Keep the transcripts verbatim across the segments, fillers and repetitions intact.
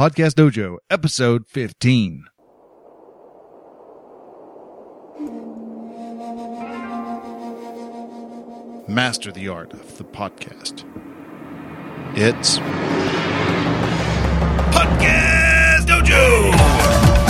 Podcast Dojo, episode fifteen. Master the art of the podcast. It's Podcast Dojo!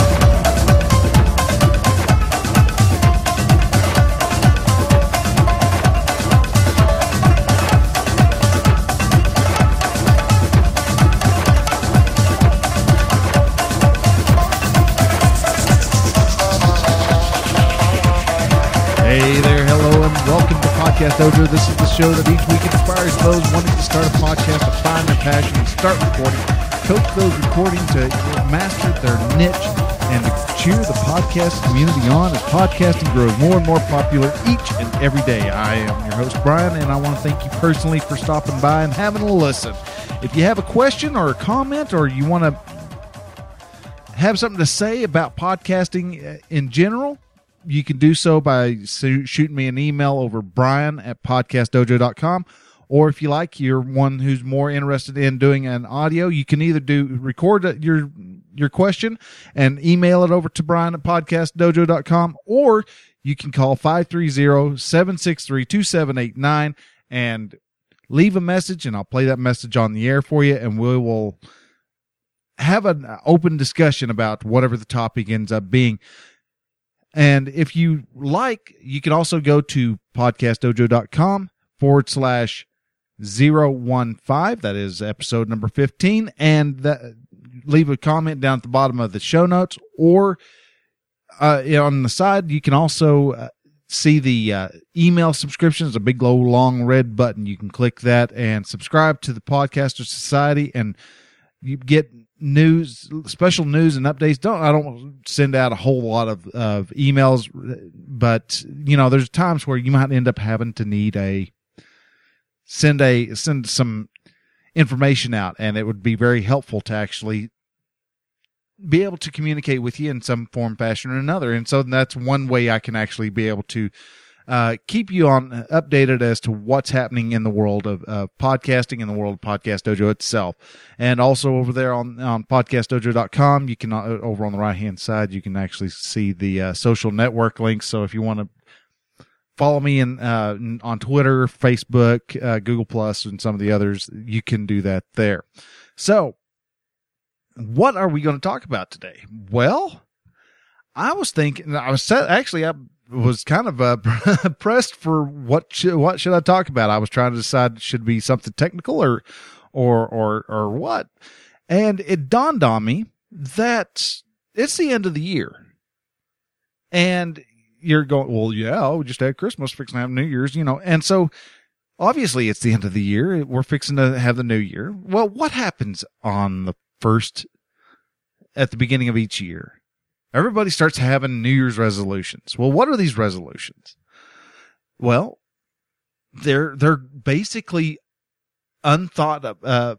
Hey there, hello, and welcome to Podcast Dojo. This is the show that each week inspires those wanting to start a podcast to find their passion and start recording, coach those recording to master their niche, and to cheer the podcast community on as podcasting grows more and more popular each and every day. I am your host, Brian, and I want to thank you personally for stopping by and having a listen. If you have a question or a comment, or you want to have something to say about podcasting in general, you can do so by shooting me an email over brian at podcast dojo dot com. Or if you like, you're one who's more interested in doing an audio, you can either do record your your question and email it over to brian at podcast dojo dot com, or you can call five three zero, seven six three, two seven eight nine and leave a message, and I'll play that message on the air for you, and we will have an open discussion about whatever the topic ends up being. And if you like, you can also go to podcast dojo dot com forward slash zero one five. That is episode number fifteen. And that, leave a comment down at the bottom of the show notes. Or uh, on the side, you can also uh, see the uh, email subscriptions, a big, low, long red button. You can click that and subscribe to the Podcaster Society, and you get news, special news and updates. Don't I don't send out a whole lot of, of emails, but you know, there's times where you might end up having to need a send a send some information out, and it would be very helpful to actually be able to communicate with you in some form, fashion, or another. And so that's one way I can actually be able to Uh, keep you on updated as to what's happening in the world of uh, podcasting, in the world of Podcast Dojo itself. And also over there on, on podcast dojo dot com, you can, uh, over on the right hand side, you can actually see the uh, social network links. So if you want to follow me in, uh, on Twitter, Facebook, uh, Google Plus, and some of the others, you can do that there. So what are we going to talk about today? Well, I was thinking, I was actually, I was kind of uh, pressed for what should, what should I talk about. I was trying to decide, should it be something technical or, or, or, or what? And it dawned on me that it's the end of the year. And you're going, well, yeah, we just had Christmas, fixing to have New Year's, you know. And so obviously it's the end of the year. We're fixing to have the new year. Well, what happens on the first, at the beginning of each year? Everybody starts having New Year's resolutions. Well, what are these resolutions? Well, they're they're basically unthought of, uh,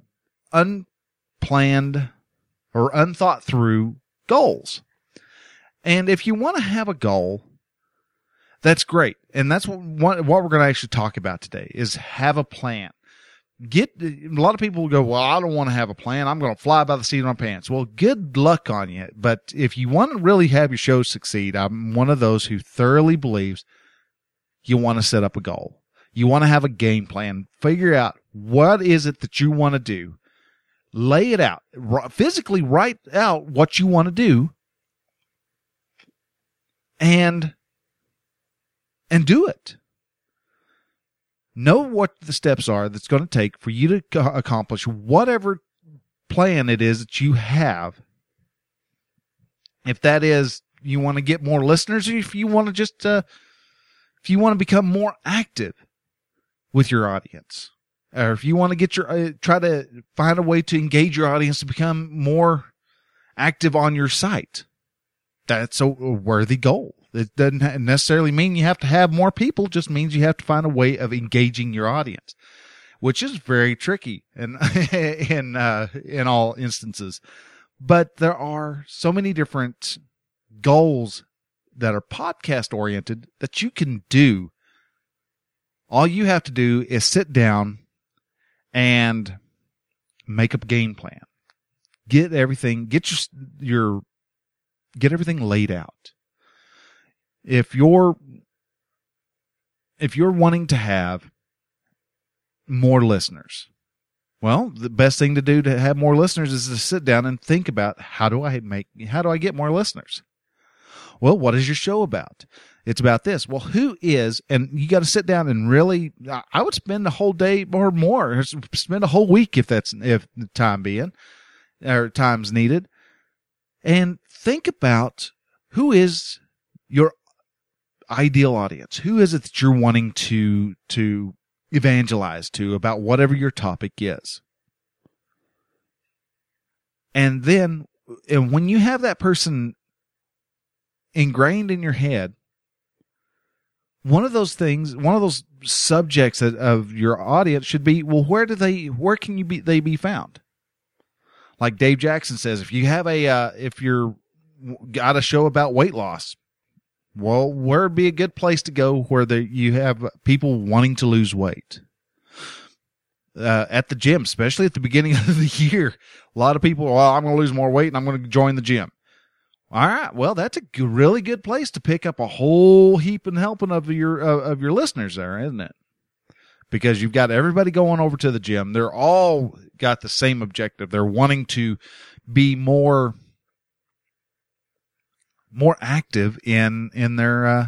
unplanned or unthought through goals. And if you want to have a goal, that's great. And that's what what, what we're going to actually talk about today is have a plan. Get a lot of people will go, well, I don't want to have a plan. I'm going to fly by the seat of my pants. Well, good luck on you. But if you want to really have your show succeed, I'm one of those who thoroughly believes you want to set up a goal. You want to have a game plan. Figure out what is it that you want to do. Lay it out. Physically write out what you want to do. And, and do it. Know what the steps are that's going to take for you to accomplish whatever plan it is that you have. If that is, you want to get more listeners, or if you want to just, uh, if you want to become more active with your audience, or if you want to get your, uh, try to find a way to engage your audience to become more active on your site. That's a worthy goal. It doesn't necessarily mean you have to have more people. It just means you have to find a way of engaging your audience, which is very tricky in, in, uh, in all instances. But there are so many different goals that are podcast oriented that you can do. All you have to do is sit down and make up a game plan. get everything, get your, your, get everything laid out. If you're, if you're wanting to have more listeners, well, the best thing to do to have more listeners is to sit down and think about, how do I make, how do I get more listeners? Well, what is your show about? It's about this. Well, who is, and you got to sit down and really, I would spend a whole day or more, or spend a whole week if that's, if the time being, or time's needed, and think about who is your ideal audience. Who is it that you're wanting to, to evangelize to about whatever your topic is? And then, and when you have that person ingrained in your head, one of those things, one of those subjects of, of your audience should be, well, where do they, where can you be, they be found? Like Dave Jackson says, if you have a, uh, if you're got a show about weight loss, well, where would be a good place to go where the, you have people wanting to lose weight? Uh, at the gym, especially at the beginning of the year, a lot of people, well, I'm going to lose more weight and I'm going to join the gym. All right. Well, that's a g- really good place to pick up a whole heap and helping of your, uh, of your listeners there, isn't it? Because you've got everybody going over to the gym. They're all got the same objective. They're wanting to be more, more active in, in their, uh,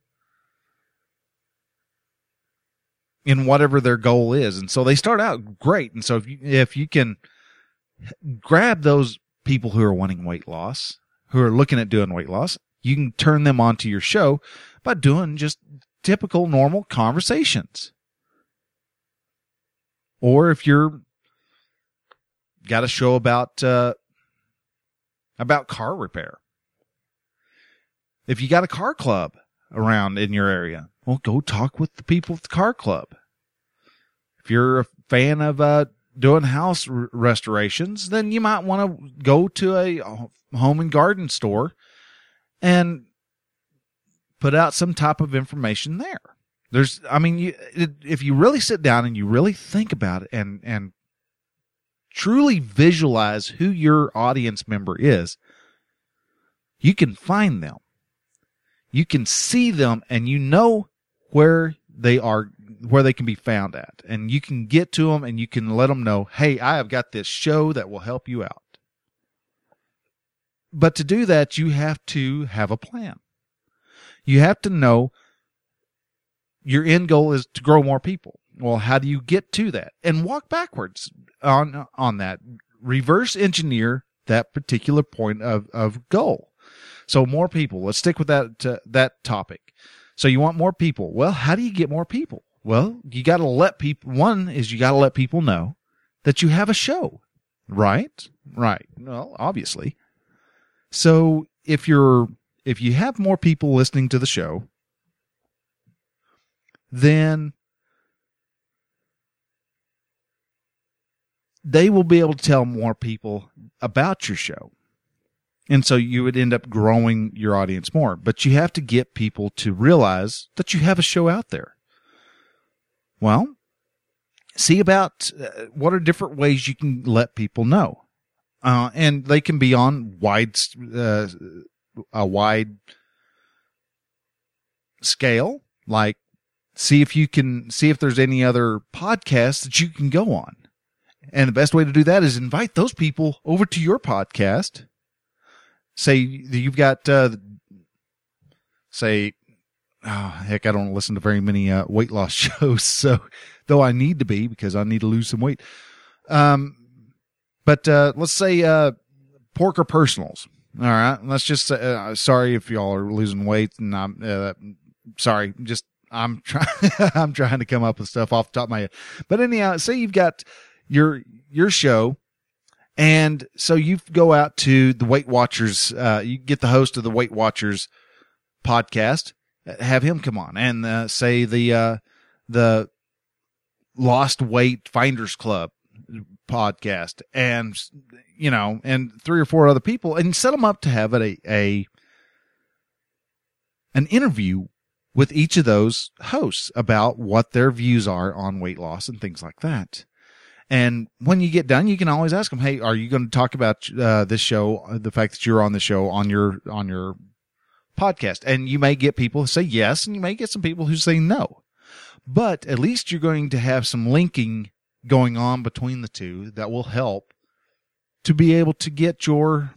in whatever their goal is. And so they start out great. And so if you, if you can grab those people who are wanting weight loss, who are looking at doing weight loss, you can turn them onto your show by doing just typical normal conversations. Or if you're got a show about, uh, about car repair. If you got a car club around in your area, well, go talk with the people at the car club. If you're a fan of, uh, doing house r- restorations, then you might want to go to a home and garden store and put out some type of information there. There's, I mean, you, it, if you really sit down and you really think about it and, and truly visualize who your audience member is, you can find them. You can see them and you know where they are, where they can be found at. And you can get to them and you can let them know, hey, I have got this show that will help you out. But to do that, you have to have a plan. You have to know your end goal is to grow more people. Well, how do you get to that? And walk backwards on, on that. Reverse engineer that particular point of, of goal. So more people. Let's stick with that, uh, that topic. So you want more people. Well, how do you get more people? Well, you got to let people, one is you got to let people know that you have a show, right? Right. Well, obviously. So if you're, if you have more people listening to the show, then they will be able to tell more people about your show. And so you would end up growing your audience more. But you have to get people to realize that you have a show out there. Well, see about uh, what are different ways you can let people know. Uh, and they can be on wide, uh, a wide scale. Like, see if you can, see if there's any other podcasts that you can go on. And the best way to do that is invite those people over to your podcast. Say you've got, uh, say, oh, heck, I don't listen to very many uh, weight loss shows, so though I need to be because I need to lose some weight. Um, but uh, let's say uh, Porker Personals. All right, let's just say, uh, sorry if y'all are losing weight, and I'm uh, sorry, just I'm trying, I'm trying to come up with stuff off the top of my head. But anyhow, say you've got your your show. And so you go out to the Weight Watchers, uh, you get the host of the Weight Watchers podcast, have him come on and, uh, say the, uh, the Lost Weight Finders Club podcast and, you know, and three or four other people and set them up to have a, a, an interview with each of those hosts about what their views are on weight loss and things like that. And when you get done, you can always ask them, hey, are you going to talk about uh, this show, the fact that you're on the show on your on your podcast? And you may get people who say yes, and you may get some people who say no. But at least you're going to have some linking going on between the two that will help to be able to get your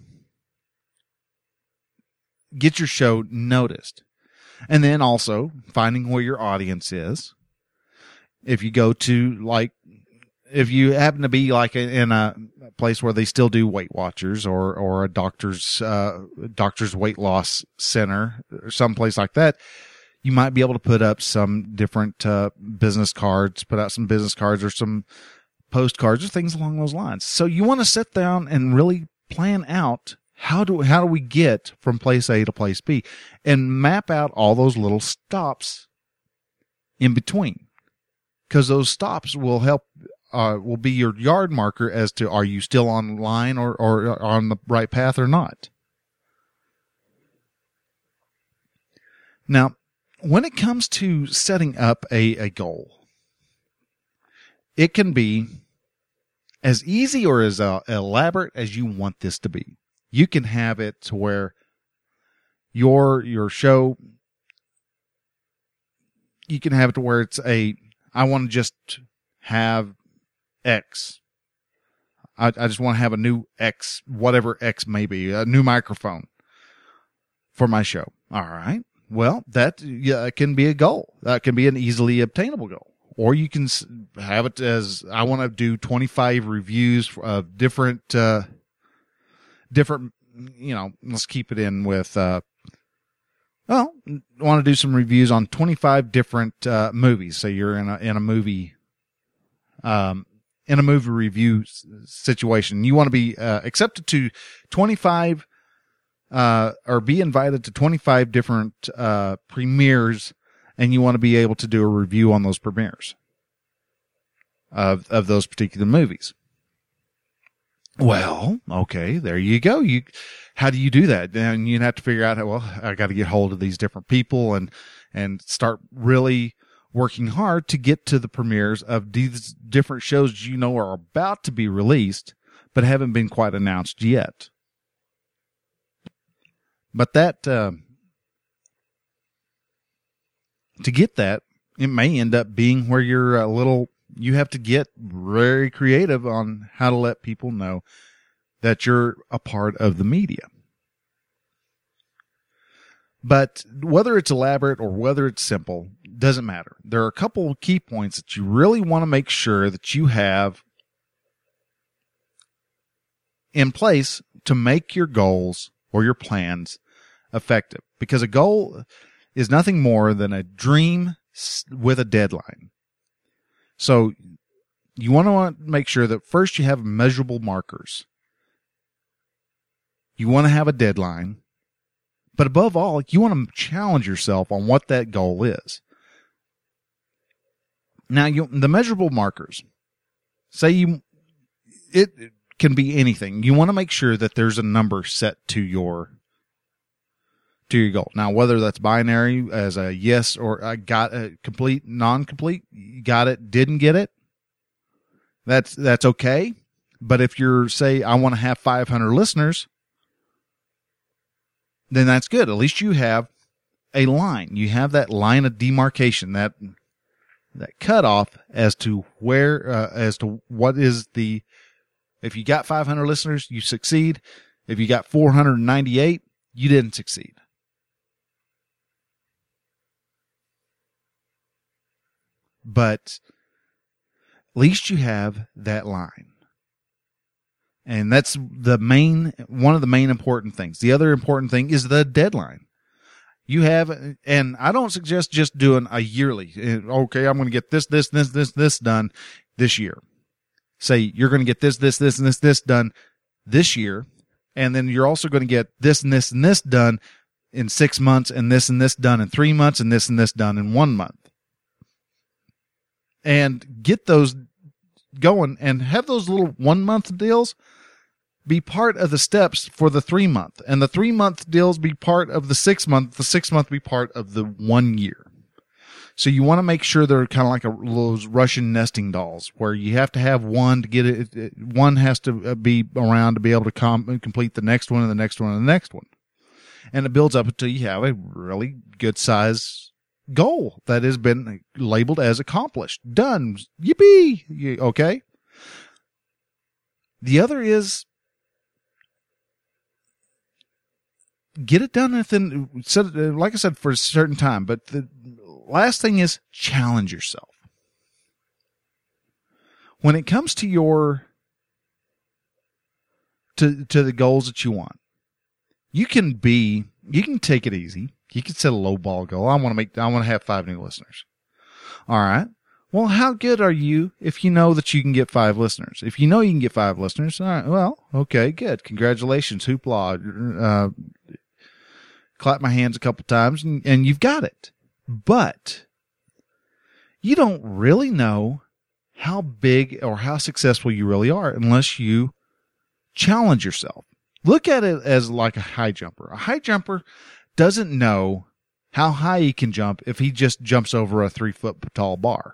get your show noticed. And then also finding where your audience is. If you go to, like, if you happen to be like in a place where they still do Weight Watchers or, or a doctor's, uh, doctor's weight loss center or someplace like that, you might be able to put up some different, uh, business cards, put out some business cards or some postcards or things along those lines. So you want to sit down and really plan out how do, how do we get from place A to place B and map out all those little stops in between. Because those stops will help, uh, will be your yard marker as to are you still on line or, or on the right path or not. Now, when it comes to setting up a, a goal, it can be as easy or as uh, elaborate as you want this to be. You can have it to where your, your show, you can have it to where it's a, I want to just have X. I, I just want to have a new X, whatever X may be, a new microphone for my show. All right. Well, that yeah, it can be a goal. That can be an easily obtainable goal. Or you can have it as, I want to do twenty-five reviews of different, uh, different, you know, let's keep it in with, uh, well, I want to do some reviews on twenty-five different, uh, movies. So you're in a, in a movie, um, in a movie review situation. You want to be, uh, accepted to twenty-five, uh, or be invited to twenty-five different, uh, premieres, and you want to be able to do a review on those premieres of, of those particular movies. Well, okay, there you go. You, how do you do that? And you have to figure out, well, I got to get hold of these different people and, and start really working hard to get to the premieres of these different shows you know are about to be released, but haven't been quite announced yet. But that, uh, to get that, it may end up being where you're a little, you have to get very creative on how to let people know that you're a part of the media. But whether it's elaborate or whether it's simple, doesn't matter. There are a couple of key points that you really want to make sure that you have in place to make your goals or your plans effective. Because a goal is nothing more than a dream with a deadline. So you want to make sure that first you have measurable markers. You want to have a deadline. But above all, you want to challenge yourself on what that goal is. Now, you, the measurable markers, say you, it can be anything. You want to make sure that there's a number set to your, to your goal. Now, whether that's binary as a yes or I got a complete, non-complete, you got it, didn't get it, that's, that's okay. But if you're, say, I want to have five hundred listeners, then that's good. At least you have a line. You have that line of demarcation, that that cutoff as to where, uh, as to what is the, if you got five hundred listeners, you succeed. If you got four hundred ninety-eight, you didn't succeed. But at least you have that line. And that's the main, one of the main important things. The other important thing is the deadline. You have, and I don't suggest just doing a yearly. Okay, I'm going to get this, this, this, this, this done this year. Say you're going to get this, this, this, and this, this done this year. And then you're also going to get this and this and this done in six months and this and this done in three months and this and this done in one month. And get those going and have those little one month deals be part of the steps for the three month, and the three month deals be part of the six month, the six month be part of the one year. So you want to make sure they're kind of like a, those Russian nesting dolls, where you have to have one to get it. One has to be around to be able to com- complete the next one and the next one and the next one. And it builds up until you have a really good size goal that has been labeled as accomplished. Done. Yippee. Okay. The other is get it done within, like I said, for a certain time. But the last thing is challenge yourself. When it comes to your, to, to the goals that you want, you can be, you can take it easy. You can set a low ball goal. I want to make, I want to have five new listeners. All right. Well, how good are you if you know that you can get five listeners? If you know you can get five listeners, all right, well, okay, good. Congratulations. Hoopla. Uh, clap my hands a couple times and, and you've got it. But you don't really know how big or how successful you really are unless you challenge yourself. Look at it as like a high jumper. A high jumper doesn't know how high he can jump if he just jumps over a three foot tall bar.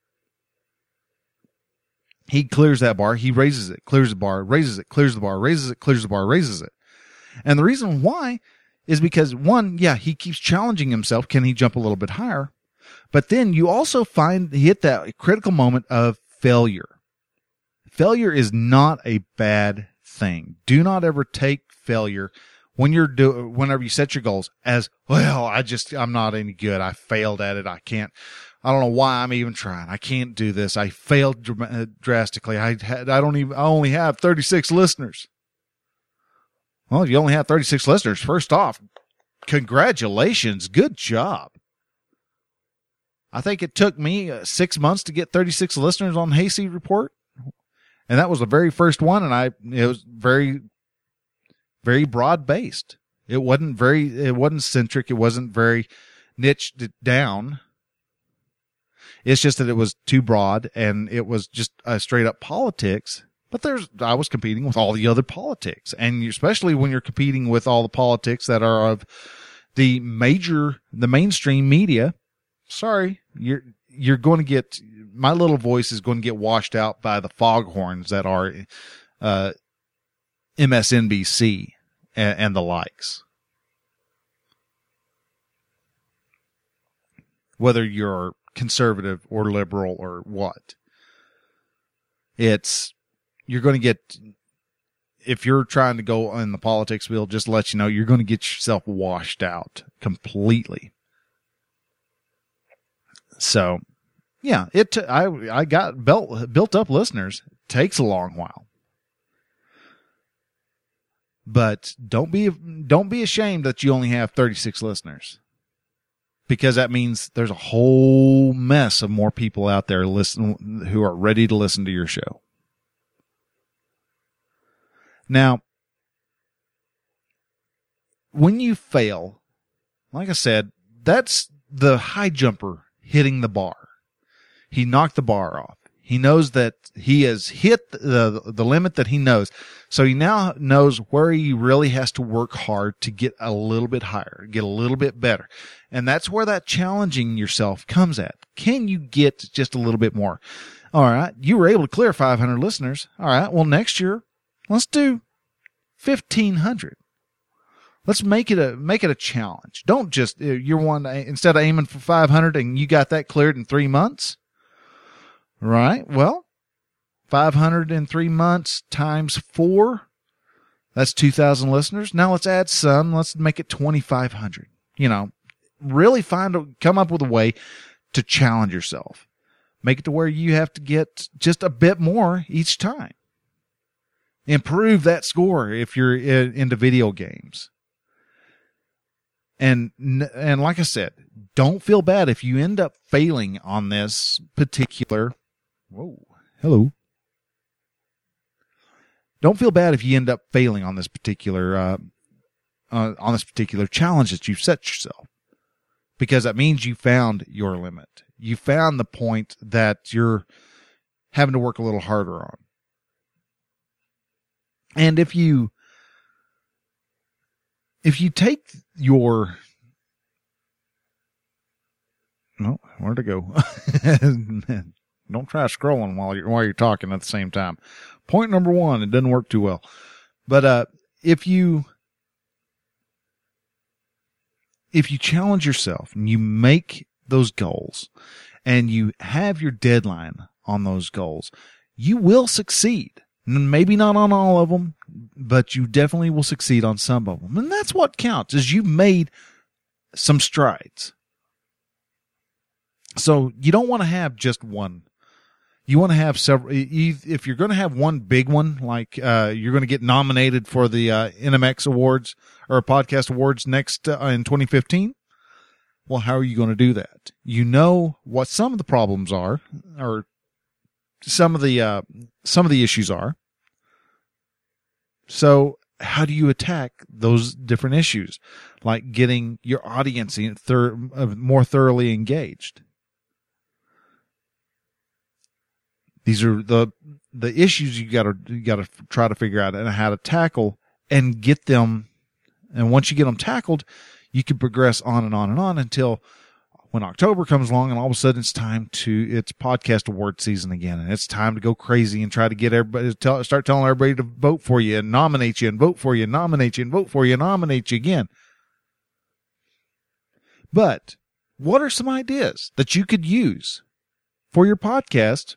He clears that bar, he raises it, clears the bar, raises it, clears the bar, raises it, clears the bar, raises it. And the reason why is because, one, yeah, he keeps challenging himself. Can he jump a little bit higher? But then you also find hit that critical moment of failure. Failure is not a bad thing. Do not ever take failure when you're do whenever you set your goals as, well, I just, I'm not any good. I failed at it. I can't, I don't know why I'm even trying. I can't do this. I failed dr- drastically. I had, I don't even, I only have thirty-six listeners. Well, if you only have thirty-six listeners, first off, congratulations. Good job. I think it took me uh, six months to get thirty-six listeners on Hayseed Report. And that was the very first one. And I, it was very, very broad based. It wasn't very, it wasn't centric. It wasn't very niched down. It's just that it was too broad and it was just a straight up politics. But there's, I was competing with all the other politics, and especially when you're competing with all the politics that are of the major, the mainstream media. Sorry, you're, you're going to get, my little voice is going to get washed out by the foghorns that are, uh, M S N B C and, and the likes. Whether you're conservative or liberal or what, it's, you're going to get, if you're trying to go in the politics field, just to let you know, you're going to get yourself washed out completely. So, yeah, it, t- I, I got built, built up listeners. It takes a long while. But don't be, don't be ashamed that you only have thirty-six listeners, because that means there's a whole mess of more people out there listen, who are ready to listen to your show. Now, when you fail, like I said, that's the high jumper hitting the bar. He knocked the bar off. He knows that he has hit the, the limit that he knows. So he now knows where he really has to work hard to get a little bit higher, get a little bit better. And that's where that challenging yourself comes at. Can you get just a little bit more? All right. You were able to clear five hundred listeners. All right. Well, next year, let's do fifteen hundred. Let's make it a, make it a challenge. Don't just, you're one, instead of aiming for five hundred and you got that cleared in three months. Right. Well, five hundred in three months times four. That's two thousand listeners. Now let's add some. Let's make it twenty-five hundred. You know, really find, a, come up with a way to challenge yourself. Make it to where you have to get just a bit more each time. Improve that score if you're into video games. And, and like I said, don't feel bad if you end up failing on this particular, whoa, hello. Don't feel bad if you end up failing on this particular, uh, uh, on this particular challenge that you've set yourself, because that means you found your limit. You found the point that you're having to work a little harder on. And if you, if you take your, no, where'd it go? Don't try scrolling while you're, while you're talking at the same time. Point number one, it doesn't work too well. But, uh, if you, if you challenge yourself and you make those goals and you have your deadline on those goals, you will succeed. Maybe not on all of them, but you definitely will succeed on some of them. And that's what counts, is you've made some strides. So you don't want to have just one. You want to have several. If you're going to have one big one, like uh, you're going to get nominated for the uh, N M X Awards or Podcast Awards next uh, in twenty fifteen, well, how are you going to do that? You know what some of the problems are, or some of the uh, some of the issues are. So how do you attack those different issues, like getting your audience in thir- more thoroughly engaged? These are the the issues you got to you got to try to figure out and how to tackle and get them. And once you get them tackled, you can progress on and on and on until when October comes along and all of a sudden it's time to it's podcast award season again, and it's time to go crazy and try to get everybody to tell, start telling everybody to vote for you and nominate you and vote for you and nominate you and vote for you and nominate you again. But what are some ideas that you could use for your podcast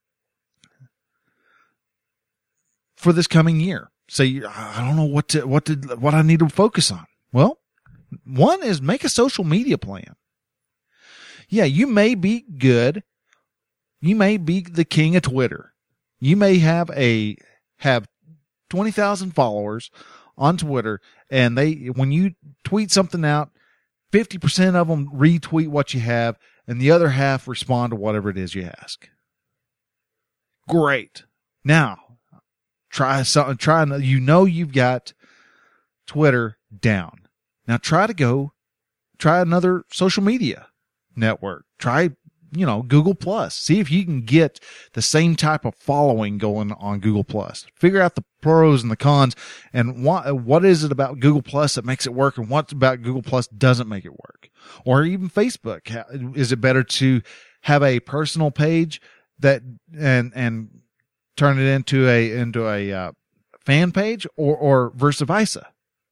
for this coming year? Say, I don't know what to, what to, what I need to focus on. Well, one is make a social media plan. Yeah, you may be good. You may be the king of Twitter. You may have a, have twenty thousand followers on Twitter, and they, when you tweet something out, fifty percent of them retweet what you have, and the other half respond to whatever it is you ask. Great. Now, try something, try, you know, you've got Twitter down. Now try to go, try another social media network. Try, you know, Google Plus. See if you can get the same type of following going on Google Plus. Figure out the pros and the cons, and what, what is it about Google Plus that makes it work, and what about Google Plus doesn't make it work? Or even Facebook. Is it better to have a personal page that, and, and turn it into a, into a, uh, fan page, or, or vice versa?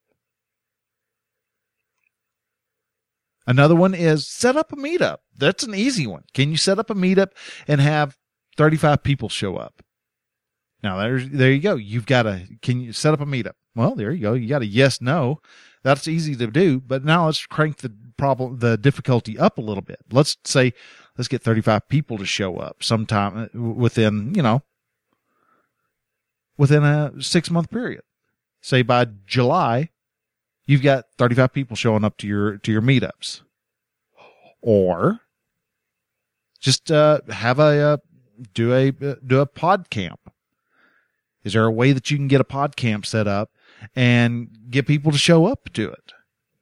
Another one is set up a meetup. That's an easy one. Can you set up a meetup and have thirty-five people show up? Now there's, there you go. You've got a, can you set up a meetup? Well, there you go. You got a yes, no. That's easy to do, but now let's crank the problem, the difficulty up a little bit. Let's say, let's get thirty-five people to show up sometime within, you know, within a six month period. Say by July, you've got thirty-five people showing up to your, to your meetups. Or just, uh, have a, uh, do a, uh, do a pod camp. Is there a way that you can get a pod camp set up and get people to show up to it?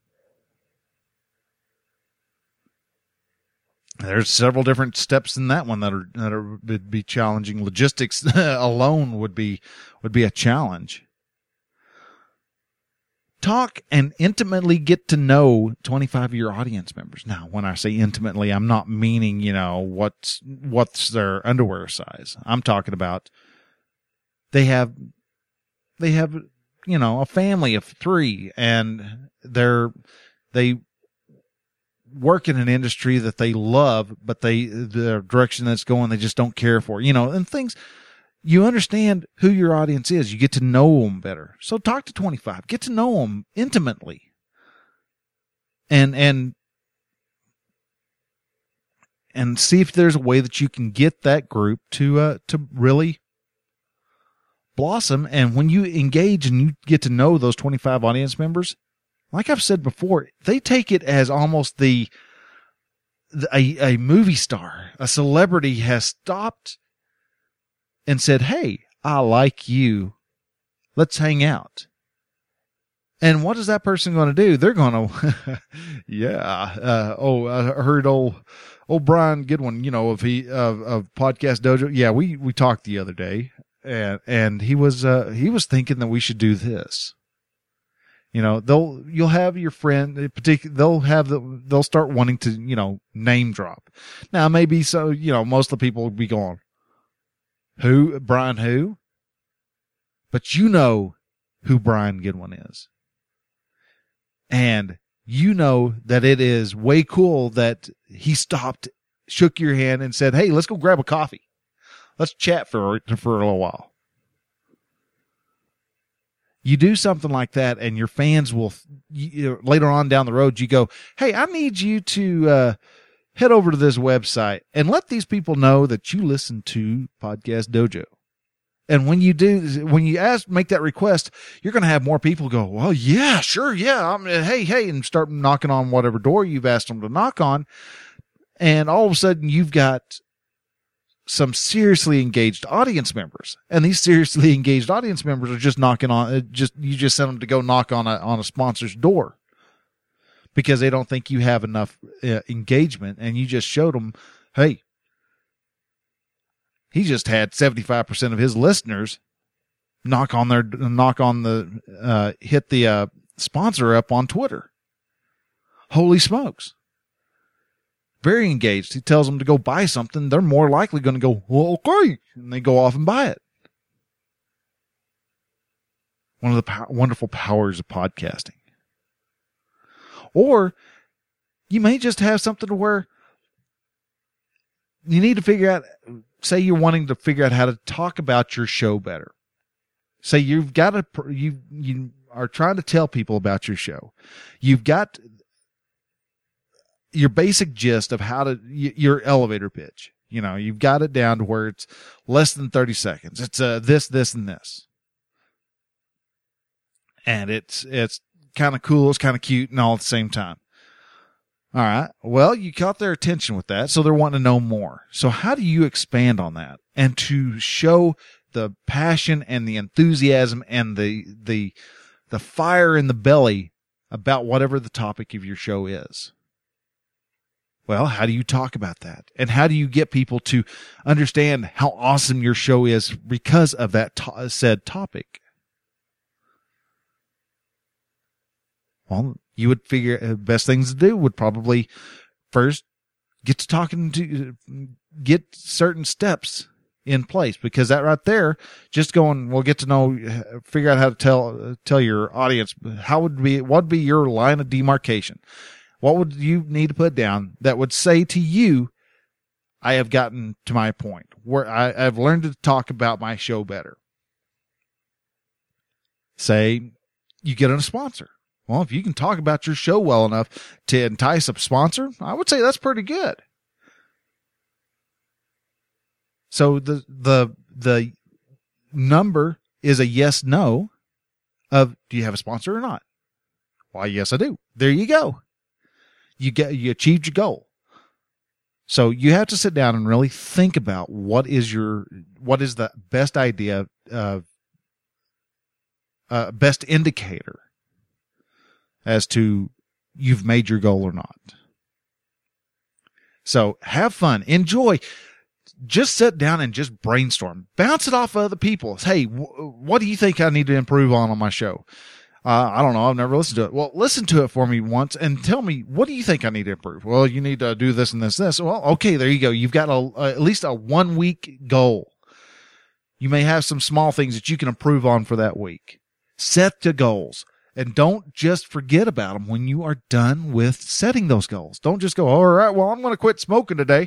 There's several different steps in that one that are, that are, would be challenging. Logistics alone would be, would be a challenge. Talk and intimately get to know twenty-five of your audience members. Now, when I say intimately, I'm not meaning, you know, what's, what's their underwear size. I'm talking about they have, they have, you know, a family of three, and they're, they work in an industry that they love, but they, the direction that's going, they just don't care for, you know, and things. You understand who your audience is. You get to know them better. So talk to twenty-five. Get to know them intimately. And, and, and see if there's a way that you can get that group to, uh, to really blossom. And when you engage and you get to know those twenty-five audience members, like I've said before, they take it as almost the, the a, a movie star, a celebrity has stopped and said, "Hey, I like you. Let's hang out." And what is that person going to do? They're going to, yeah. Uh, oh, I heard old, old Brian Goodwin, you know, of he, of, of Podcast Dojo. Yeah. We, we talked the other day, and, and he was, uh, he was thinking that we should do this. You know, they'll, you'll have your friend, particular, they'll have the, they'll start wanting to, you know, name drop. Now, maybe so, you know, most of the people will be going, who, Brian who? But you know who Brian Goodwin is. And you know that it is way cool that he stopped, shook your hand and said, hey, let's go grab a coffee. Let's chat for, for a little while. You do something like that, and your fans will, you know, later on down the road, you go, hey, I need you to uh, head over to this website and let these people know that you listen to Podcast Dojo. And when you do, when you ask, make that request, you're going to have more people go, well, yeah, sure, yeah, I'm, hey, hey, and start knocking on whatever door you've asked them to knock on. And all of a sudden, you've got some seriously engaged audience members, and these seriously engaged audience members are just knocking on, just, you just send them to go knock on a, on a sponsor's door because they don't think you have enough uh, engagement. And you just showed them, hey, he just had seventy-five percent of his listeners knock on their, knock on the, uh, hit the, uh, sponsor up on Twitter. Holy smokes. Very engaged. He tells them to go buy something. They're more likely going to go, well, okay. And they go off and buy it. One of the po- wonderful powers of podcasting. Or you may just have something to where you need to figure out, say you're wanting to figure out how to talk about your show better. Say you've got to, you, you are trying to tell people about your show. You've got your basic gist of how to, your elevator pitch. You know, you've got it down to where it's less than thirty seconds. It's uh, this, this, and this. And it's, it's kind of cool. It's kind of cute and all at the same time. All right. Well, you caught their attention with that. So they're wanting to know more. So how do you expand on that and to show the passion and the enthusiasm and the, the, the fire in the belly about whatever the topic of your show is? Well, how do you talk about that? And how do you get people to understand how awesome your show is because of that to- said topic? Well, you would figure uh, best things to do would probably first get to talking to, get certain steps in place, because that right there, just going, we'll get to know, figure out how to tell, tell your audience, how would be, what would be your line of demarcation? What would you need to put down that would say to you, I have gotten to my point where I, I've learned to talk about my show better? Say you get a sponsor. Well, if you can talk about your show well enough to entice a sponsor, I would say that's pretty good. So the, the, the number is a yes, no of, do you have a sponsor or not? Why, yes, I do. There you go. You get, you achieved your goal. So you have to sit down and really think about what is your, what is the best idea of, uh, best indicator as to you've made your goal or not. So have fun, enjoy, just sit down and just brainstorm, bounce it off other people. Hey, w- what do you think I need to improve on on my show? Uh, I don't know. I've never listened to it. Well, listen to it for me once and tell me, what do you think I need to improve? Well, you need to do this and this, and this. Well, okay, there you go. You've got a, uh, at least a one week goal. You may have some small things that you can improve on for that week. Set the goals and don't just forget about them when you are done with setting those goals. Don't just go, all right, well, I'm going to quit smoking today.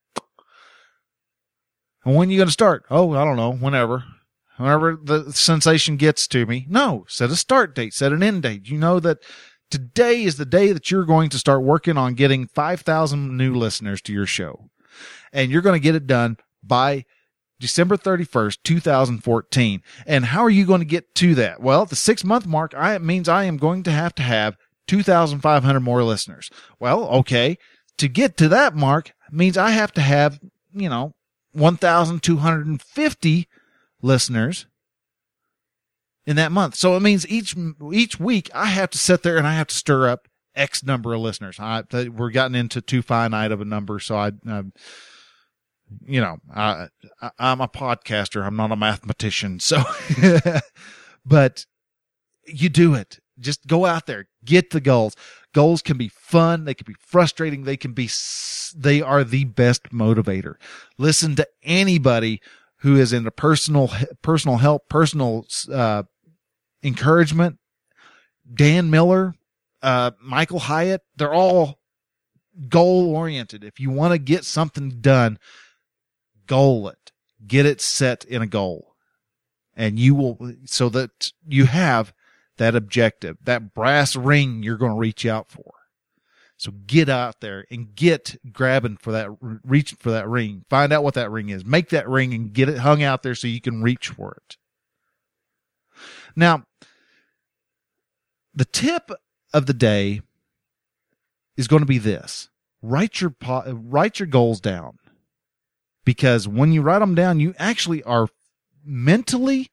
And when are you going to start? Oh, I don't know. Whenever. Whenever the sensation gets to me. No, set a start date, set an end date. You know that today is the day that you're going to start working on getting five thousand new listeners to your show. And you're going to get it done by December thirty-first, twenty fourteen. And how are you going to get to that? Well, at the six month mark, I, it means I am going to have to have two thousand five hundred more listeners. Well, okay. To get to that mark means I have to have, you know, one thousand two hundred fifty listeners in that month. So it means each each week I have to sit there and I have to stir up X number of listeners. I, we're gotten into too finite of a number, so I, uh, you know, I, I I'm a podcaster. I'm not a mathematician. So, but you do it. Just go out there, get the goals. Goals can be fun. They can be frustrating. They can be, they are the best motivator. Listen to anybody who is into personal, personal help, personal, uh, encouragement. Dan Miller, uh, Michael Hyatt, they're all goal oriented. If you want to get something done, goal it, get it set in a goal, and you will, so that you have that objective, that brass ring you're going to reach out for. So get out there and get grabbing for that, reaching for that ring. Find out what that ring is. Make that ring and get it hung out there so you can reach for it. Now, the tip of the day is going to be this. Write your, write your goals down. Because when you write them down, you actually are mentally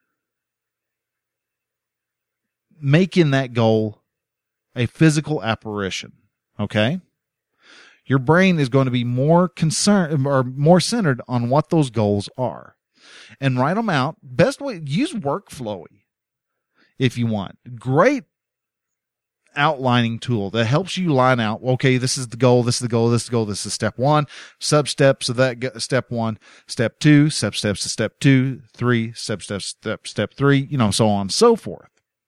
making that goal a physical apparition. Okay? Your brain is going to be more concerned or more centered on what those goals are. And write them out. Best way, use Workflowy if you want. Great outlining tool that helps you line out, okay, this is the goal, this is the goal, this is the goal, this is step one, sub steps of that step one, step two, sub steps to step two, three, sub steps, step, step three, you know, so on and so forth.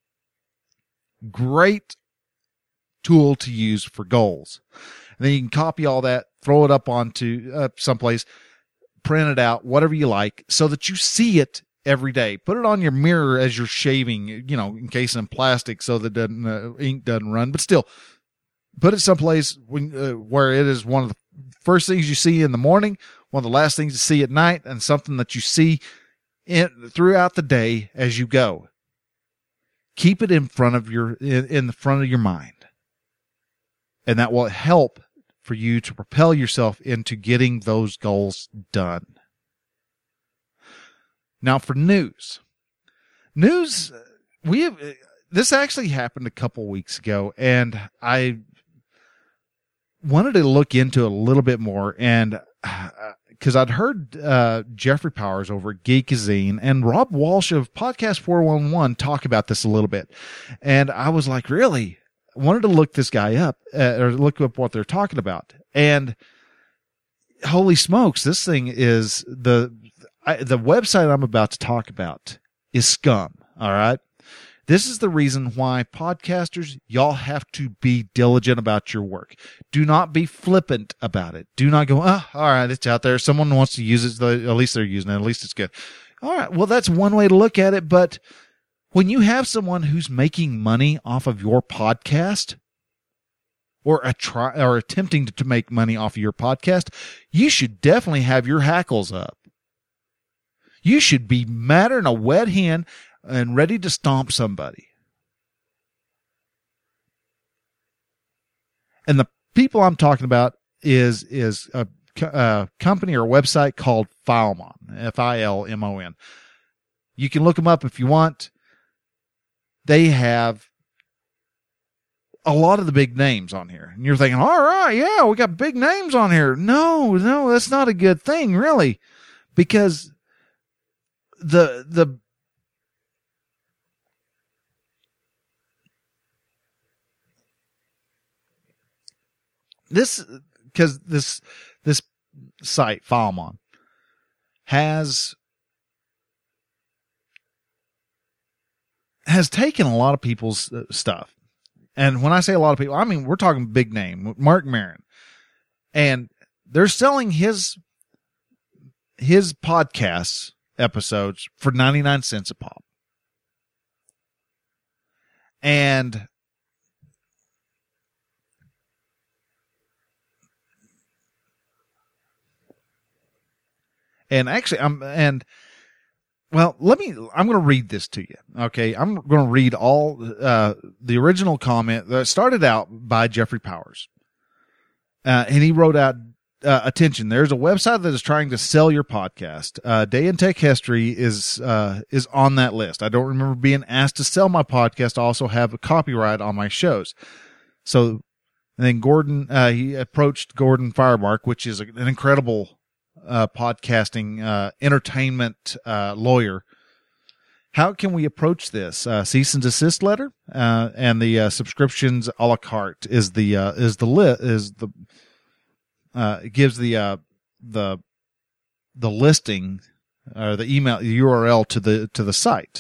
Great tool to use for goals. And then you can copy all that, throw it up onto uh, someplace, print it out, whatever you like, so that you see it every day. Put it on your mirror as you're shaving, you know, encased in plastic so that doesn't, uh, ink doesn't run. But still, put it someplace when, uh, where it is one of the first things you see in the morning, one of the last things you see at night, and something that you see in, throughout the day as you go. Keep it in front of your, in, in the front of your mind. And that will help for you to propel yourself into getting those goals done. Now for news, news, we have, this actually happened a couple weeks ago, and I wanted to look into it a little bit more, and uh, cause I'd heard, uh, Jeffrey Powers over at Geekazine and Rob Walsh of Podcast four one one talk about this a little bit. And I was like, really? I wanted to look this guy up, uh, or look up what they're talking about. And holy smokes, this thing is the, I, the website I'm about to talk about is scum. All right. This is the reason why podcasters, y'all have to be diligent about your work. Do not be flippant about it. Do not go, oh, all right, it's out there. Someone wants to use it. At least they're using it. At least it's good. All right. Well, that's one way to look at it. But when you have someone who's making money off of your podcast, or a try, or attempting to make money off of your podcast, you should definitely have your hackles up. You should be madder than a wet hen and ready to stomp somebody. And the people I'm talking about is, is a, a company or a website called Filemon, F I L M O N. You can look them up if you want. They have a lot of the big names on here. And you're thinking, all right, yeah, we got big names on here. No, no, that's not a good thing, really. Because the, the, this, because this, this site, Filemon, has, has taken a lot of people's uh, stuff. And when I say a lot of people, I mean, we're talking big name, Mark Maron. And they're selling his, his podcasts episodes for ninety-nine cents a pop. And and actually, I'm, and well, let me, I'm going to read this to you. Okay. I'm going to read all, uh, the original comment that started out by Jeffrey Powers. Uh, and he wrote out, uh, attention, there's a website that is trying to sell your podcast. Uh, Day in Tech History is, uh, is on that list. I don't remember being asked to sell my podcast. I also have a copyright on my shows. So, and then Gordon, uh, he approached Gordon Firemark, which is an incredible, uh, podcasting, uh, entertainment, uh, lawyer, how can we approach this? Uh, cease and desist letter, uh, and the uh, subscriptions a la carte is the uh, is the li- is the uh, it gives the uh, the the listing or uh, the email the U R L to the to the site.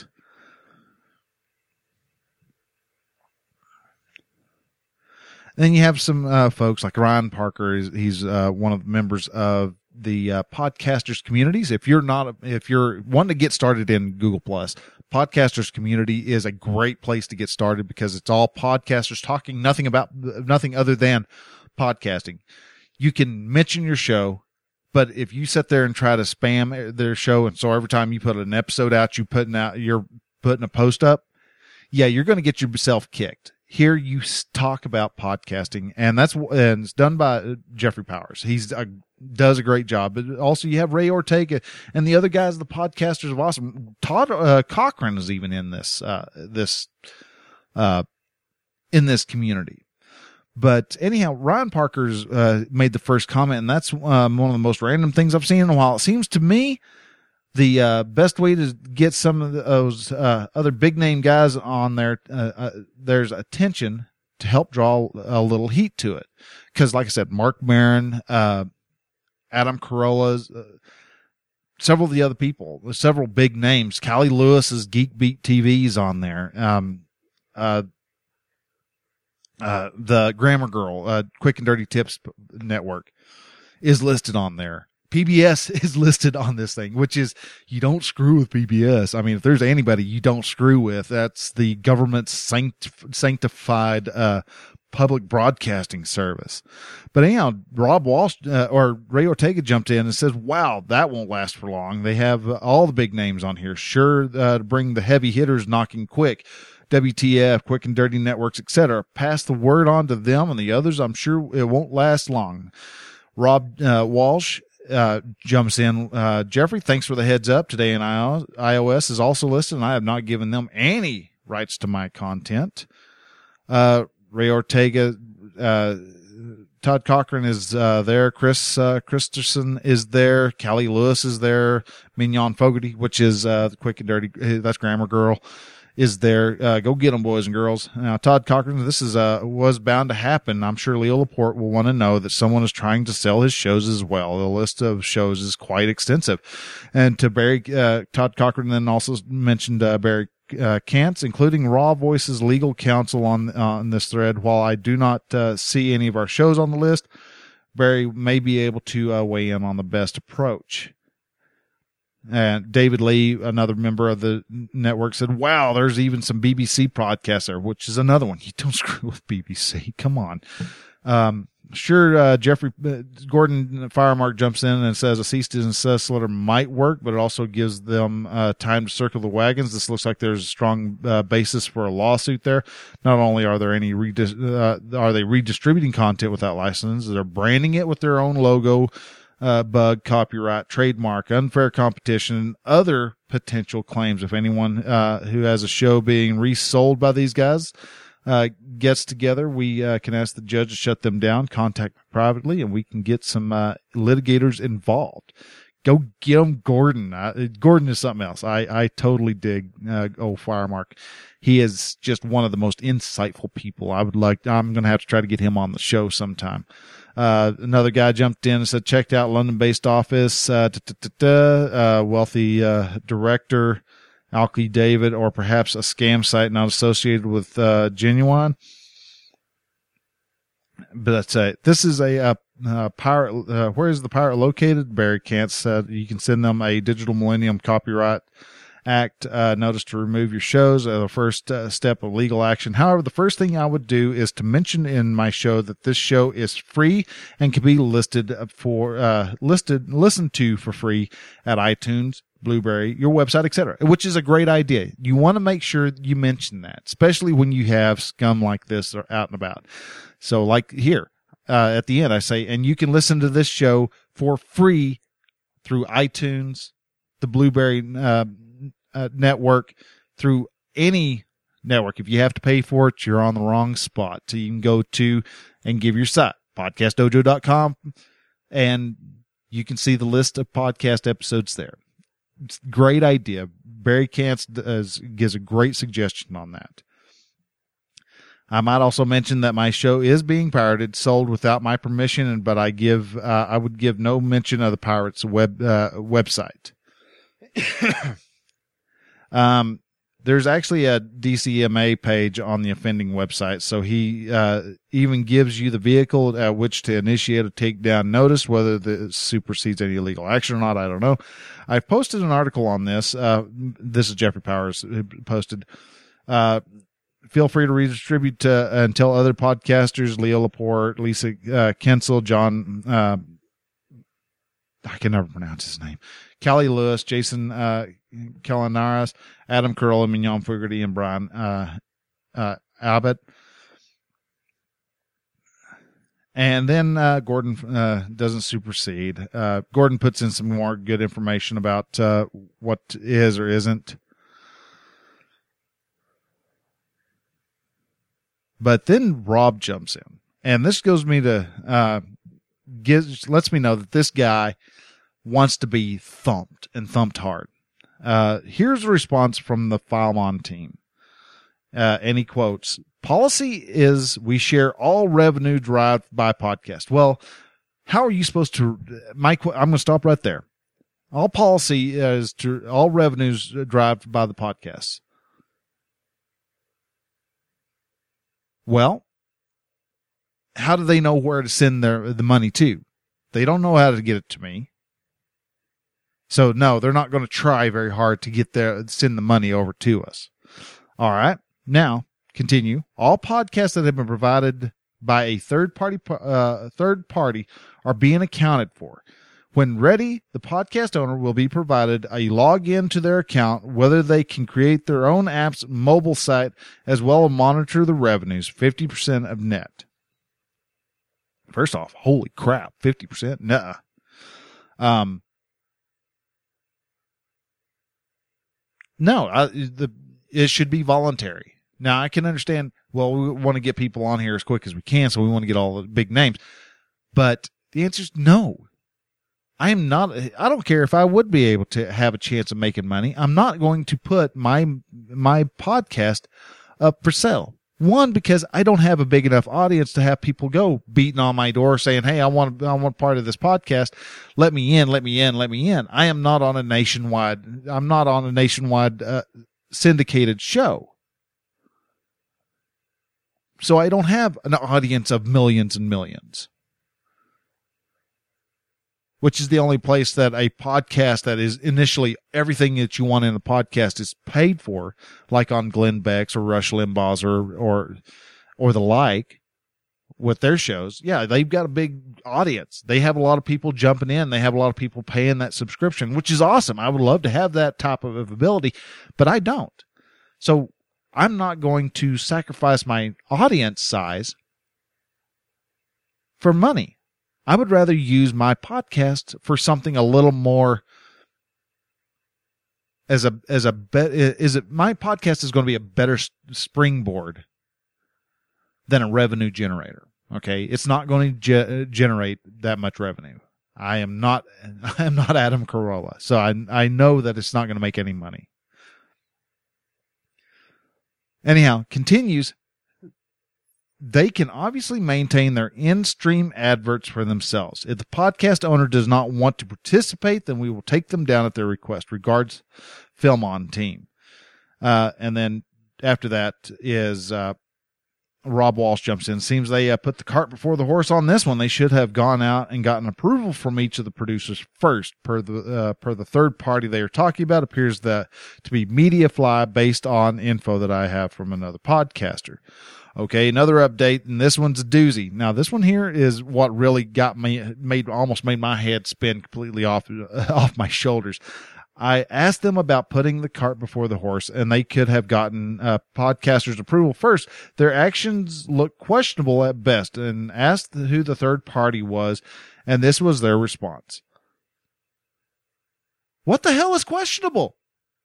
Then you have some uh, folks like Ryan Parker. He's, he's uh, one of the members of the uh, podcasters communities. If you're not, if you're wanting to get started in Google Plus, podcasters community is a great place to get started because it's all podcasters talking nothing about nothing other than podcasting. You can mention your show, but if you sit there and try to spam their show, and so every time you put an episode out, you putting out, you're putting a post up, yeah, you're going to get yourself kicked. Here you talk about podcasting, and that's and it's done by Jeffrey Powers. He's a, does a great job. But also you have Ray Ortega and the other guys, the podcasters of awesome. Todd uh, Cochran is even in this uh, this uh, in this community. But anyhow, Ryan Parker's uh, made the first comment, and that's um, one of the most random things I've seen in a while. It seems to me the uh, best way to get some of those uh, other big name guys on there, uh, uh, there's attention to help draw a little heat to it. Because, like I said, Mark Maron, uh, Adam Carolla, uh, several of the other people, several big names. Callie Lewis's Geek Beat T V's on there. Um, uh, uh, the Grammar Girl, uh, Quick and Dirty Tips Network is listed on there. P B S is listed on this thing, which is, you don't screw with P B S. I mean, if there's anybody you don't screw with, that's the government's sancti- sanctified uh, public broadcasting service. But anyhow, Rob Walsh uh, or Ray Ortega jumped in and says, wow, that won't last for long. They have uh, all the big names on here. Sure, uh, to bring the heavy hitters knocking quick. W T F, Quick and Dirty Networks, et cetera. Pass the word on to them and the others. I'm sure it won't last long. Rob uh, Walsh Uh, jumps in. Uh, Jeffrey, thanks for the heads up. Today in iOS is also listed, and I have not given them any rights to my content. Uh, Ray Ortega, uh, Todd Cochran is, uh, there. Chris, uh, Christensen is there. Callie Lewis is there. Mignon Fogarty, which is, uh, the Quick and Dirty, that's Grammar Girl, is there. Uh, go get them, boys and girls. Now, Todd Cochran, this is, uh, was bound to happen. I'm sure Leo Laporte will want to know that someone is trying to sell his shows as well. The list of shows is quite extensive. And to Barry, uh, Todd Cochran then also mentioned, uh, Barry, uh, Kantz, including Raw Voices legal counsel on, on this thread. While I do not, uh, see any of our shows on the list, Barry may be able to, uh, weigh in on the best approach. And David Lee, another member of the network, said, wow, there's even some B B C podcasts there, which is another one. You don't screw with B B C. Come on. Um, sure, uh, Jeffrey uh, Gordon Firemark jumps in and says a cease and desist letter might work, but it also gives them uh, time to circle the wagons. This looks like there's a strong uh, basis for a lawsuit there. Not only are there any redis- uh, are they redistributing content without license, they're branding it with their own logo, Uh, bug, copyright, trademark, unfair competition, and other potential claims. If anyone uh, who has a show being resold by these guys uh, gets together, we uh, can ask the judge to shut them down, contact me privately, and we can get some uh, litigators involved. Go get them, Gordon. Uh, Gordon is something else. I, I totally dig uh, old Firemark. He is just one of the most insightful people. I would like, I'm going to have to try to get him on the show sometime. Uh, another guy jumped in and said, checked out London-based office, uh, uh, wealthy, uh, director, Alki David, or perhaps a scam site not associated with, uh, Genuine. But that's a, this is a, uh, uh, pirate, uh, where is the pirate located? Barry Kantz said you can send them a Digital Millennium Copyright Act uh, notice to remove your shows, uh, the first uh, step of legal action. However, the first thing I would do is to mention in my show that this show is free and can be listed for uh, listed listened to for free at iTunes, Blueberry, your website, et cetera, which is a great idea. You want to make sure you mention that, especially when you have scum like this out and about. So, like here uh, at the end, I say, and you can listen to this show for free through iTunes, the Blueberry uh, Uh, network, through any network. If you have to pay for it, you're on the wrong spot. So you can go to and give your site, podcast dojo dot com, and you can see the list of podcast episodes there. great idea. Barry Kantz does, gives a great suggestion on that. I might also mention that my show is being pirated, sold without my permission, but I give uh, I would give no mention of the pirates' web uh, website. um, there's actually a D C M A page on the offending website, so he uh, even gives you the vehicle at which to initiate a takedown notice. Whether this supersedes any illegal action or not, I don't know. I've posted an article on this. Uh, this is Jeffrey Powers who posted. Uh, Feel free to redistribute uh, and tell other podcasters, Leo Laporte, Lisa uh, Kensel, John, uh, I can never pronounce his name, Callie Lewis, Jason uh, Kalinaris, Adam Carolla, Mignon Fogarty, and Brian uh, uh, Abbott. And then uh, Gordon uh, doesn't supersede. Uh, Gordon puts in some more good information about uh, what is or isn't. But then Rob jumps in, and this goes me to uh, gives lets me know that this guy wants to be thumped and thumped hard. Uh, here's a response from the Filemon team, uh, and he quotes: "Policy is we share all revenue derived by podcast." Well, how are you supposed to? My, I'm going to stop right there. All policy is to all revenues derived by the podcasts. Well, how do they know where to send their the money to? They don't know how to get it to me. So no, they're not going to try very hard to get their send the money over to us. All right. Now, continue. All podcasts that have been provided by a third party uh, third party are being accounted for. When ready, the podcast owner will be provided a login to their account, whether they can create their own app's mobile site, as well as monitor the revenues, fifty percent of net. First off, holy crap, fifty percent? Nuh-uh. Um, no, I, the, it should be voluntary. Now, I can understand, well, we want to get people on here as quick as we can, so we want to get all the big names. But the answer is no. I am not, I don't care if I would be able to have a chance of making money. I'm not going to put my, my podcast up for sale. One, because I don't have a big enough audience to have people go beating on my door saying, "Hey, I want, I want part of this podcast. Let me in, let me in, let me in." I am not on a nationwide, I'm not on a nationwide uh, syndicated show. So I don't have an audience of millions and millions. Which is the only place that a podcast that is initially everything that you want in a podcast is paid for, like on Glenn Beck's or Rush Limbaugh's or, or, or the like with their shows. Yeah, they've got a big audience. They have a lot of people jumping in. They have a lot of people paying that subscription, which is awesome. I would love to have that type of ability, but I don't. So I'm not going to sacrifice my audience size for money. I would rather use my podcast for something a little more as a, as a, be, is it, my podcast is going to be a better springboard than a revenue generator. Okay. It's not going to ge- generate that much revenue. I am not, I am not Adam Carolla. So I, I know that it's not going to make any money. Anyhow, continues. They can obviously maintain their in-stream adverts for themselves. If the podcast owner does not want to participate, then we will take them down at their request. Regards, Filemon team. Uh, and then after that is uh, Rob Walsh jumps in. Seems they uh, put the cart before the horse on this one. They should have gone out and gotten approval from each of the producers first. Per the uh, per the third party they are talking about appears that to be Mediafly, based on info that I have from another podcaster. Okay, another update, and this one's a doozy. Now, this one here is what really got me, made almost made my head spin completely off off my shoulders. I asked them about putting the cart before the horse, and they could have gotten uh, podcasters' approval first. Their actions look questionable at best, and asked who the third party was, and this was their response. What the hell is questionable?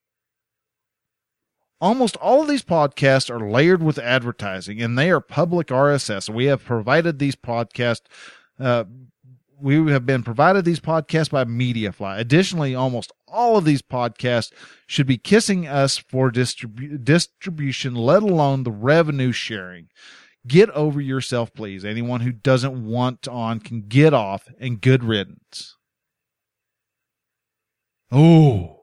Almost all of these podcasts are layered with advertising, and they are public R S S. We have provided these podcasts uh, we have been provided these podcasts by Mediafly. Additionally, almost all of these podcasts should be kissing us for distribu- distribution, let alone the revenue sharing. Get over yourself, please. Anyone who doesn't want on can get off, and good riddance. Oh.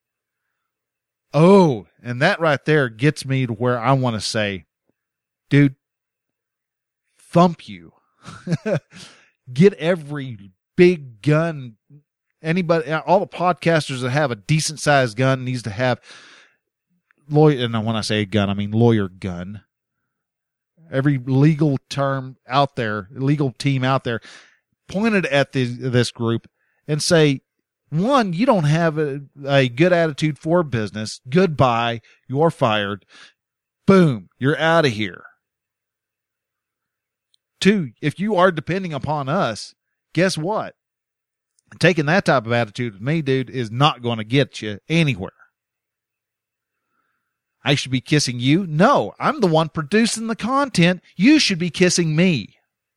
Oh, and that right there gets me to where I want to say, dude, thump you. Get every big gun, anybody, all the podcasters that have a decent sized gun needs to have lawyer. And when I say gun, I mean lawyer gun. Every legal term out there, legal team out there, pointed at the, this group and say, one, you don't have a, a good attitude for business. Goodbye. You're fired. Boom. You're out of here. Two, if you are depending upon us, guess what? Taking that type of attitude with me, dude, is not going to get you anywhere. I should be kissing you? No, I'm the one producing the content. You should be kissing me.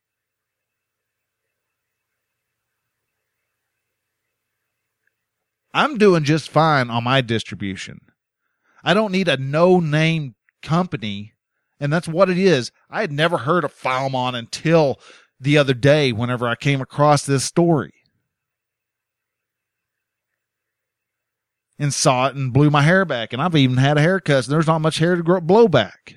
I'm doing just fine on my distribution. I don't need a no-name company, and that's what it is. I had never heard of Filemon until the other day whenever I came across this story. And saw it and blew my hair back. And I've even had a haircut, so there's not much hair to grow, blow back.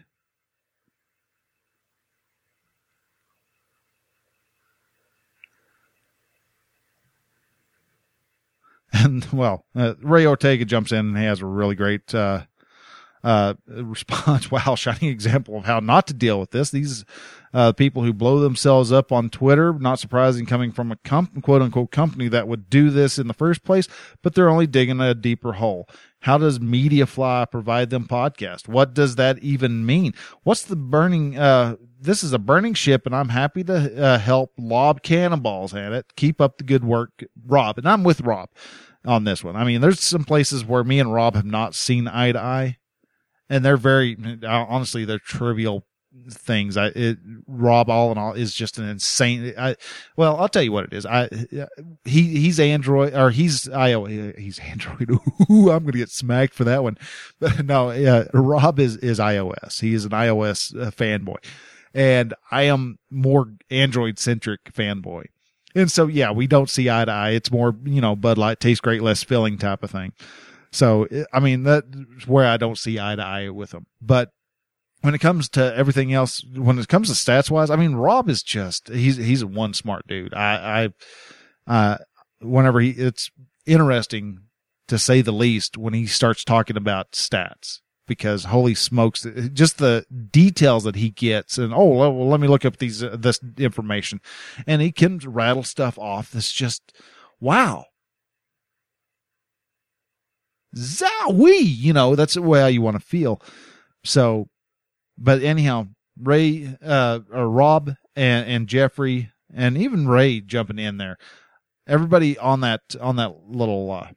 And, well, uh, Ray Ortega jumps in and he has a really great uh, uh, response. Wow, shining example of how not to deal with this. These uh, people who blow themselves up on Twitter, not surprising coming from a com- quote-unquote company that would do this in the first place, but they're only digging a deeper hole. How does Mediafly provide them podcast? What does that even mean? What's the burning... Uh, this is a burning ship, and I'm happy to uh, help lob cannonballs at it. Keep up the good work, Rob. And I'm with Rob on this one. I mean, there's some places where me and Rob have not seen eye to eye, and they're very, honestly, they're trivial things. I, it, Rob, all in all, is just an insane. I, well, I'll tell you what it is. I, he, he's Android, or he's iOS. He's Android. Ooh, I'm going to get smacked for that one. But no, yeah, Rob is, is iOS. He is an iOS uh, fanboy, and I am more Android centric fanboy. And so, yeah, we don't see eye to eye. It's more, you know, Bud Light tastes great, less filling type of thing. So, I mean, that's where I don't see eye to eye with him. But when it comes to everything else, when it comes to stats wise, I mean, Rob is just, he's, he's one smart dude. I, I, uh, whenever he, it's interesting to say the least when he starts talking about stats, because holy smokes, just the details that he gets, and, oh, well, let me look up these, uh, this information, and he can rattle stuff off. That's just, wow. Zowee, you know, that's the way you want to feel. So, but anyhow, Ray, uh, or Rob and, and Jeffrey, and even Ray jumping in there, everybody on that, on that little, uh,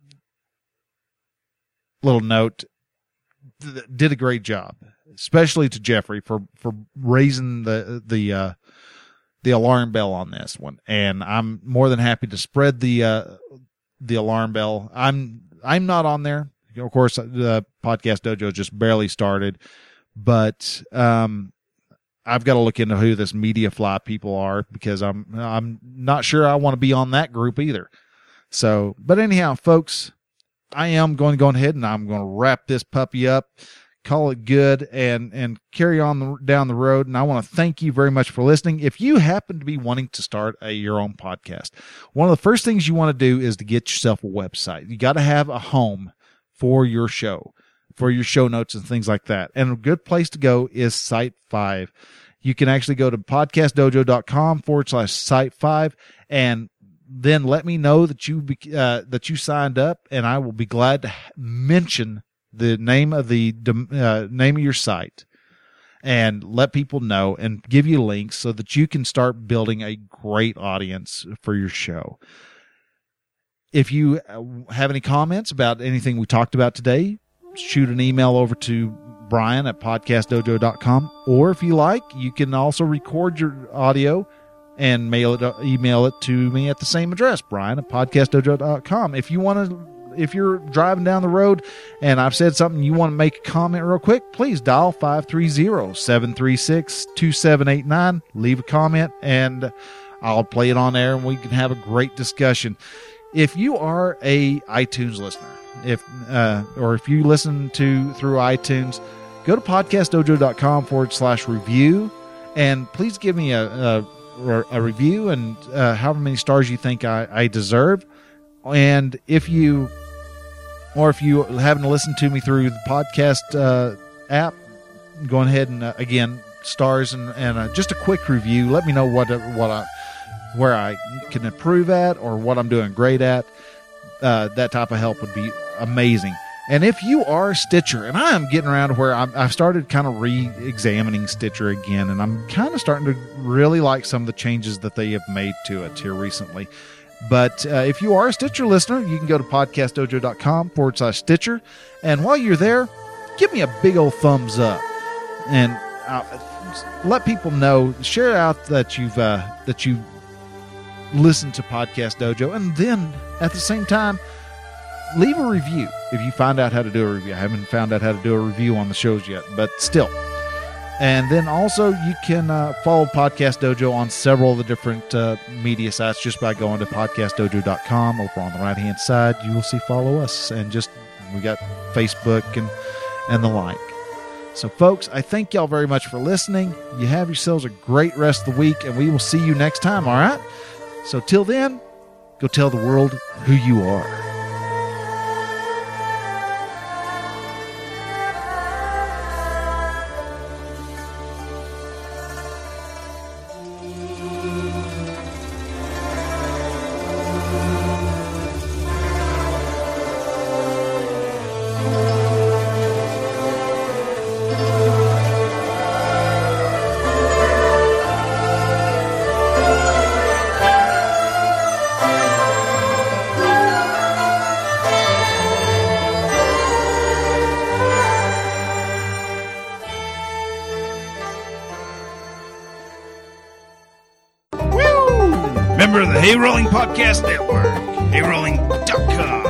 little note th- did a great job, especially to Jeffrey for, for raising the, the, uh, the alarm bell on this one. And I'm more than happy to spread the, uh, the alarm bell. I'm, I'm not on there. Of course, the Podcast Dojo just barely started, but um, I've got to look into who this Mediafly people are, because I'm I'm not sure I want to be on that group either. So, but anyhow, folks, I am going to go ahead and I'm going to wrap this puppy up, call it good, and and carry on the, down the road. And I want to thank you very much for listening. If you happen to be wanting to start a your own podcast, one of the first things you want to do is to get yourself a website. You got to have a home for your show, for your show notes and things like that. And a good place to go is Site five. You can actually go to podcastdojo.com forward slash Site five, and then let me know that you uh, that you signed up, and I will be glad to mention the name of the uh, name of your site and let people know and give you links so that you can start building a great audience for your show. If you have any comments about anything we talked about today, shoot an email over to Brian at podcast dojo dot com. Or if you like, you can also record your audio and mail it, email it to me at the same address, Brian at podcast dojo dot com. If you want to, if you're driving down the road and I've said something you want to make a comment real quick, please dial five three zero, seven three six, two seven eight nine. Leave a comment and I'll play it on there and we can have a great discussion. If you are a iTunes listener, if uh, or if you listen to through iTunes, go to podcast dojo dot com forward slash review and please give me a, a, a review and uh, however many stars you think I, I deserve. And if you Or if you happen to listen to me through the podcast uh, app, go ahead and, uh, again, stars and, and uh, just a quick review. Let me know what what I, where I can improve at or what I'm doing great at. Uh, that type of help would be amazing. And if you are Stitcher, and I am getting around to where I'm, I've started kind of re-examining Stitcher again, and I'm kind of starting to really like some of the changes that they have made to it here recently. But uh, if you are a Stitcher listener, you can go to podcast dojo dot com forward slash Stitcher. And while you're there, give me a big old thumbs up. And uh, let people know, share out that you've uh, that you listened to Podcast Dojo. And then, at the same time, leave a review if you find out how to do a review. I haven't found out how to do a review on the shows yet, but still. And then also you can uh, follow Podcast Dojo on several of the different uh, media sites just by going to podcast dojo dot com. Over on the right-hand side, you will see follow us. And just, we got Facebook and, and the like. So, folks, I thank y'all very much for listening. You have yourselves a great rest of the week, and we will see you next time, all right? So, till then, go tell the world who you are. Member of the Hey Rolling Podcast Network, hey rolling dot com.